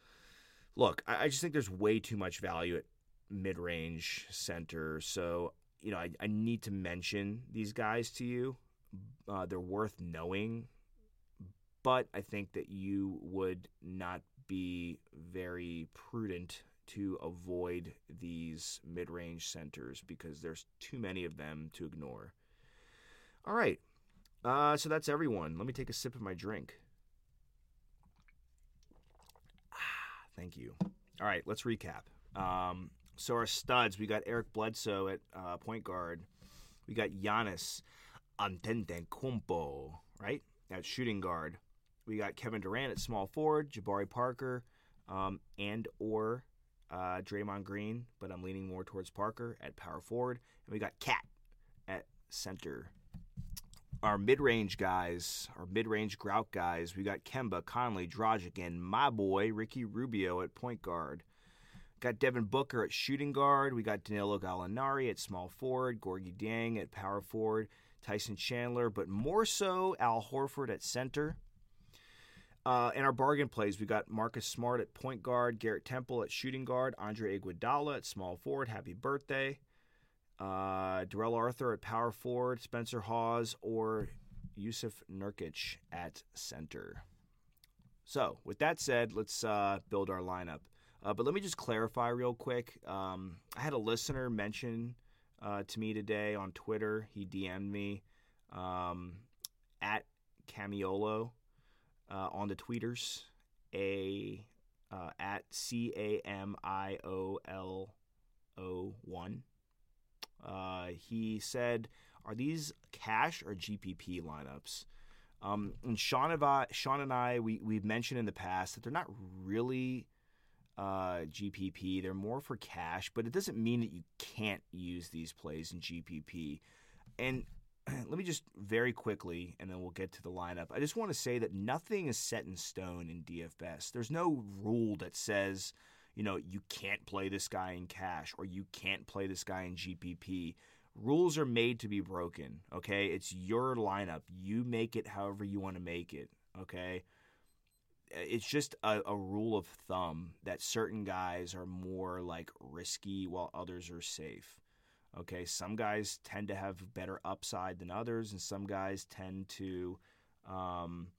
Look, I, I just think there's way too much value at mid-range center. So, you know, I, I need to mention these guys to you. Uh, they're worth knowing, but I think that you would not be very prudent to avoid these mid-range centers because there's too many of them to ignore. All right, uh, so that's everyone. Let me take a sip of my drink. Ah, thank you. All right, let's recap. Um, so our studs, we got Eric Bledsoe at uh, point guard. We got Giannis Antetokounmpo, right, at shooting guard. We got Kevin Durant at small forward, Jabari Parker, um, and or uh, Draymond Green, but I'm leaning more towards Parker at power forward. And we got Cat at center. Our mid-range guys, our mid-range grout guys, we got Kemba, Conley, Dragic, and my boy Ricky Rubio at point guard. Got Devin Booker at shooting guard. We got Danilo Gallinari at small forward, Gorgui Dieng at power forward, Tyson Chandler, but more so Al Horford at center. Uh, in our bargain plays, we got Marcus Smart at point guard, Garrett Temple at shooting guard, Andre Iguodala at small forward, happy birthday. Uh, Darrell Arthur at power forward, Spencer Hawes, or Yusuf Nurkic at center. So, with that said, let's uh, build our lineup. Uh, but let me just clarify real quick. Um, I had a listener mention uh, to me today on Twitter. He D M'd me um, at Camiolo uh, on the tweeters, a uh, at C A M I O L O one. Uh, he said, are these cash or G P P lineups? Um, and Sean, and I, Sean and I, we, we've mentioned in the past that they're not really uh, G P P. They're more for cash, but it doesn't mean that you can't use these plays in G P P. And let me just very quickly, and then we'll get to the lineup. I just want to say that nothing is set in stone in D F S. There's no rule that says, you know, you can't play this guy in cash or you can't play this guy in G P P. Rules are made to be broken, okay? It's your lineup. You make it however you want to make it, okay? It's just a, a rule of thumb that certain guys are more, like, risky while others are safe, okay? Some guys tend to have better upside than others, and some guys tend to, um,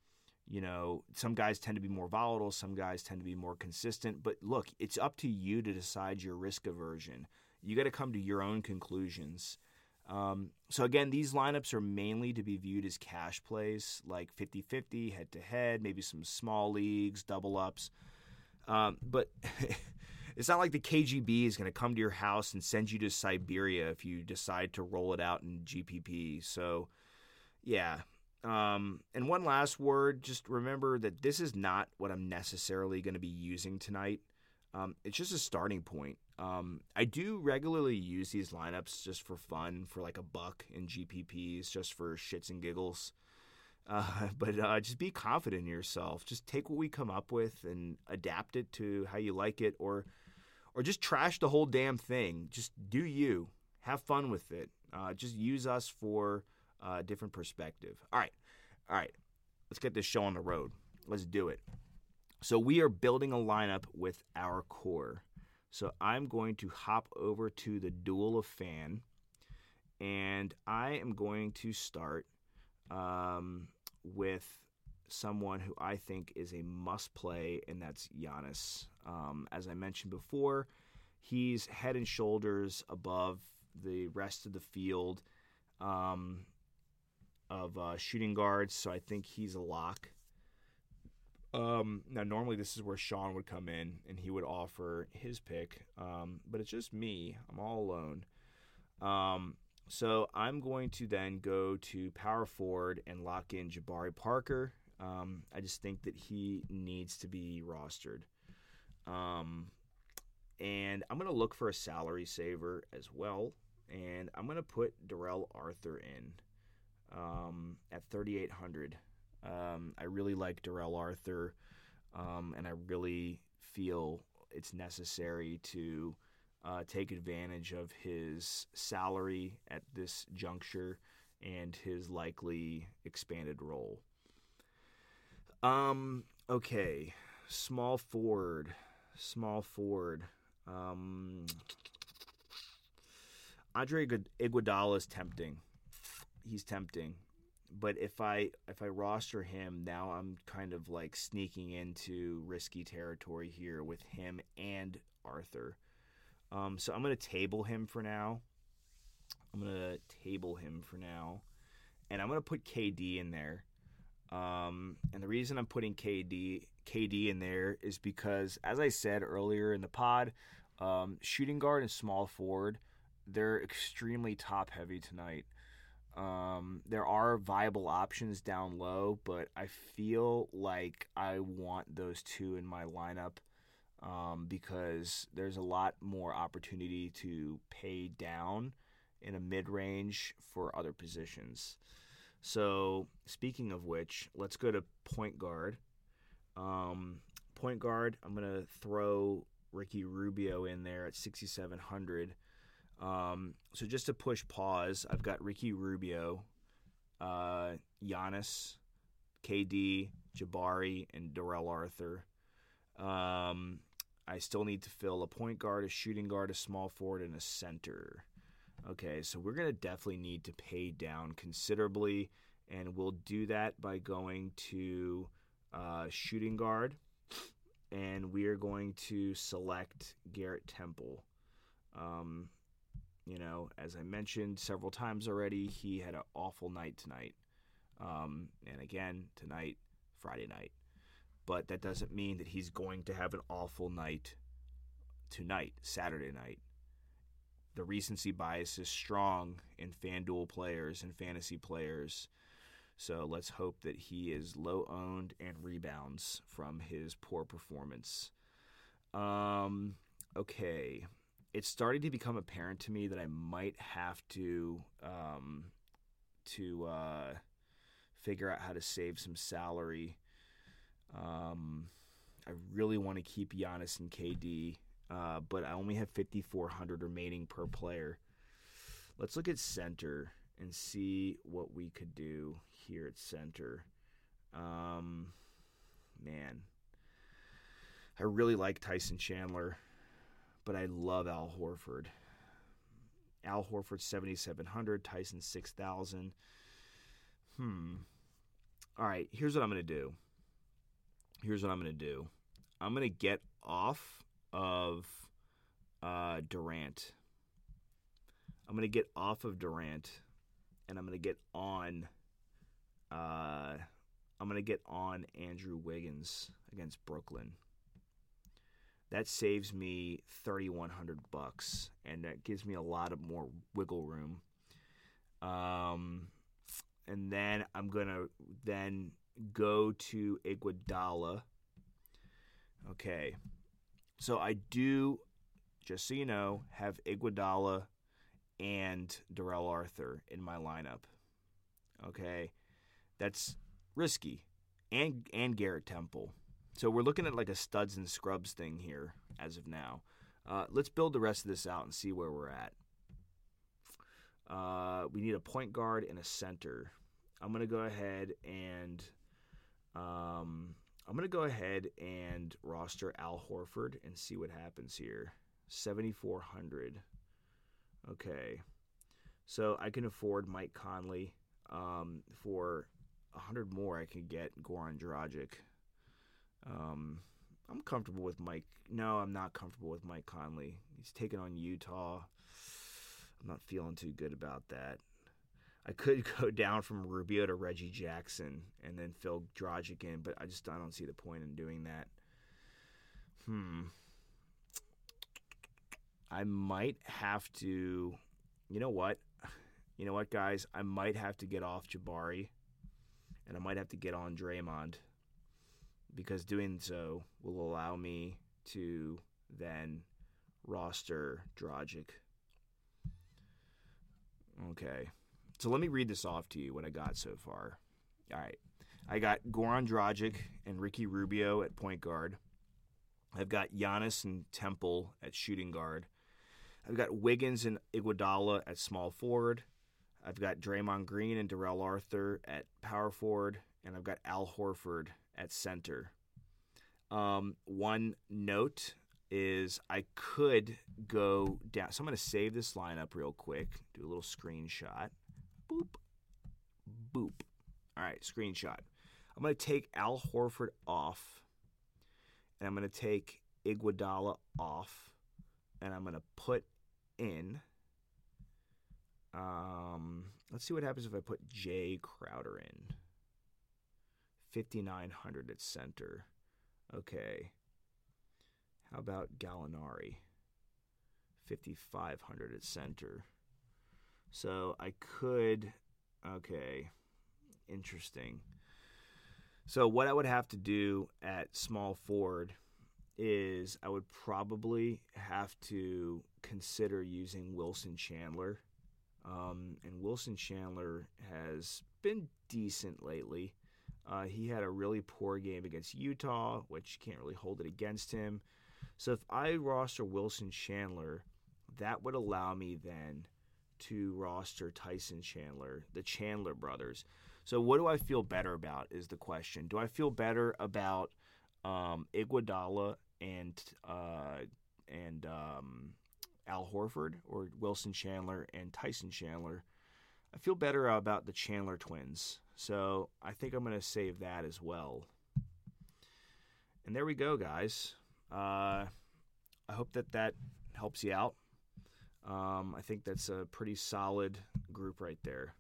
You know, some guys tend to be more volatile. Some guys tend to be more consistent. But look, it's up to you to decide your risk aversion. You got to come to your own conclusions. Um, so again, these lineups are mainly to be viewed as cash plays, like fifty-fifty, head-to-head, maybe some small leagues, double-ups. Um, but it's not like the K G B is going to come to your house and send you to Siberia if you decide to roll it out in G P P. So, yeah. Um, and one last word, just remember that this is not what I'm necessarily going to be using tonight. Um, it's just a starting point. Um, I do regularly use these lineups just for fun, for like a buck in G P Ps, just for shits and giggles. Uh, but uh, just be confident in yourself. Just take what we come up with and adapt it to how you like it, or or just trash the whole damn thing. Just do you. Have fun with it. Uh, just use us for a different perspective. All right. All right. Let's get this show on the road. Let's do it. So we are building a lineup with our core. So I'm going to hop over to the Duel of Fan, and I am going to start um, with someone who I think is a must-play, and that's Giannis. Um, as I mentioned before, he's head and shoulders above the rest of the field um, of uh, shooting guards, so I think he's a lock. Um, now, normally this is where Sean would come in, and he would offer his pick, um, but it's just me. I'm all alone. Um, so I'm going to then go to power forward and lock in Jabari Parker. Um, I just think that he needs to be rostered. Um, and I'm going to look for a salary saver as well, and I'm going to put Darrell Arthur in um, at thirty-eight hundred. Um, I really like Darrell Arthur, um, and I really feel it's necessary to uh, take advantage of his salary at this juncture and his likely expanded role. Um, okay, small forward, small forward. Um, Andre Iguodala is tempting. He's tempting. But if I if I roster him, now I'm kind of like sneaking into risky territory here with him and Arthur. Um, so I'm going to table him for now. I'm going to table him for now. And I'm going to put K D in there. Um, and the reason I'm putting K D K D in there is because, as I said earlier in the pod, um, shooting guard and small forward, they're extremely top-heavy tonight. Um, there are viable options down low, but I feel like I want those two in my lineup um, because there's a lot more opportunity to pay down in a mid-range for other positions. So, speaking of which, let's go to point guard. Um, point guard, I'm going to throw Ricky Rubio in there at sixty-seven hundred. Um, so just to push pause, I've got Ricky Rubio, uh, Giannis, K D, Jabari, and Darrell Arthur. Um, I still need to fill a point guard, a shooting guard, a small forward, and a center. Okay, so we're going to definitely need to pay down considerably, and we'll do that by going to uh, shooting guard, and we are going to select Garrett Temple. Um, You know, as I mentioned several times already, he had an awful night tonight. Um, and again, tonight, Friday night. But that doesn't mean that he's going to have an awful night tonight, Saturday night. The recency bias is strong in FanDuel players and fantasy players. So let's hope that he is low owned and rebounds from his poor performance. Um, okay. It's starting to become apparent to me that I might have to um, to uh, figure out how to save some salary. Um, I really want to keep Giannis and K D, uh, but I only have fifty-four hundred remaining per player. Let's look at center and see what we could do here at center. Um, man, I really like Tyson Chandler. But I love Al Horford. Al Horford, seventy-seven hundred. Tyson, six thousand. Hmm. All right, here's what I'm going to do. here's what I'm going to do. I'm going to get off of uh, Durant. I'm going to get off of Durant, and I'm going to get on uh, I'm going to get on Andrew Wiggins against Brooklyn. That saves me thirty-one hundred bucks, and that gives me a lot of more wiggle room. Um, and then I'm gonna then go to Iguodala. Okay, so I do, just so you know, have Iguodala and Darrell Arthur in my lineup. Okay, that's risky, and and Garrett Temple. So we're looking at like a studs and scrubs thing here as of now. Uh, let's build the rest of this out and see where we're at. Uh, we need a point guard and a center. I'm going to go ahead and um, I'm going to go ahead and roster Al Horford and see what happens here. seventy-four hundred. Okay. So I can afford Mike Conley. Um, for one hundred more, I can get Goran Dragic. Um, I'm comfortable with Mike. No, I'm not comfortable with Mike Conley. He's taking on Utah. I'm not feeling too good about that. I could go down from Rubio to Reggie Jackson and then fill Dragic in, but I just I don't see the point in doing that. Hmm. I might have to. You know what? You know what, guys? I might have to get off Jabari, and I might have to get on Draymond, because doing so will allow me to then roster Dragic. Okay. So let me read this off to you, what I got so far. All right. I got Goran Dragic and Ricky Rubio at point guard. I've got Giannis and Temple at shooting guard. I've got Wiggins and Iguodala at small forward. I've got Draymond Green and Darrell Arthur at power forward. And I've got Al Horford at center. Um, one note is I could go down. So I'm going to save this lineup real quick. Do a little screenshot. Boop. Boop. All right, screenshot. I'm going to take Al Horford off. And I'm going to take Iguodala off. And I'm going to put in. Um, let's see what happens if I put Jay Crowder in. fifty-nine hundred at center. Okay. How about Gallinari? fifty-five hundred at center. So I could, okay, interesting. So what I would have to do at small forward is I would probably have to consider using Wilson Chandler. Um, and Wilson Chandler has been decent lately. Uh, he had a really poor game against Utah, which you can't really hold it against him. So if I roster Wilson Chandler, that would allow me then to roster Tyson Chandler, the Chandler brothers. So what do I feel better about is the question. Do I feel better about um, Iguodala and uh, and um, Al Horford, or Wilson Chandler and Tyson Chandler? I feel better about the Chandler twins. So I think I'm going to save that as well. And there we go, guys. Uh, I hope that that helps you out. Um, I think that's a pretty solid group right there.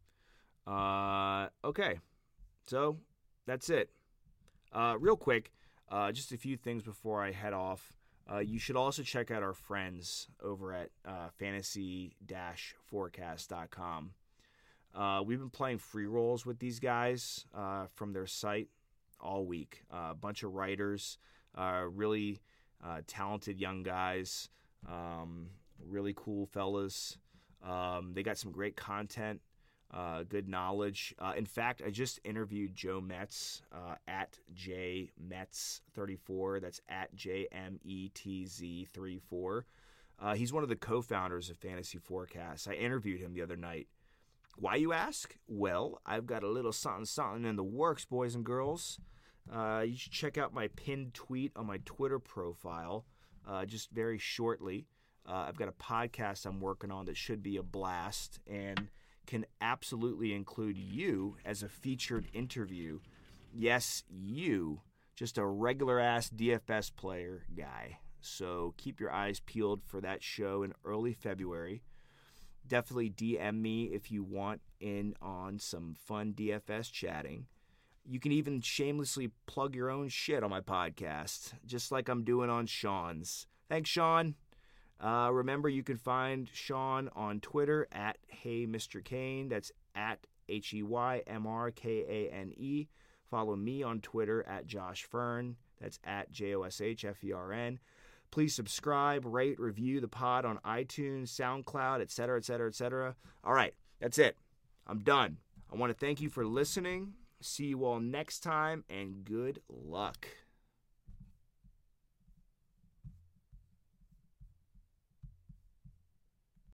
Uh, okay, so that's it. Uh, real quick, uh, just a few things before I head off. Uh, you should also check out our friends over at uh, fantasy dash forecast dot com. Uh, we've been playing free rolls with these guys uh, from their site all week. Uh, a bunch of writers, uh, really uh, talented young guys, um, really cool fellas. Um, they got some great content, uh, good knowledge. Uh, in fact, I just interviewed Joe Metz uh, at J Metz thirty-four. That's at J M E T Z thirty-four. Uh, he's one of the co-founders of Fantasy Forecast. I interviewed him the other night. Why, you ask? Well, I've got a little something something in the works, boys and girls. Uh, you should check out my pinned tweet on my Twitter profile uh, just very shortly. Uh, I've got a podcast I'm working on that should be a blast and can absolutely include you as a featured interview. Yes, you, just a regular-ass D F S player guy. So keep your eyes peeled for that show in early February. Definitely D M me if you want in on some fun D F S chatting. You can even shamelessly plug your own shit on my podcast, just like I'm doing on Sean's. Thanks, Sean. Uh, remember, you can find Sean on Twitter at Hey Mister Kane. That's at H E Y M R K A N E. Follow me on Twitter at Josh Fern. That's at J O S H F E R N. Please subscribe, rate, review the pod on iTunes, SoundCloud, et cetera, et cetera, et cetera. All right, that's it. I'm done. I want to thank you for listening. See you all next time, and good luck.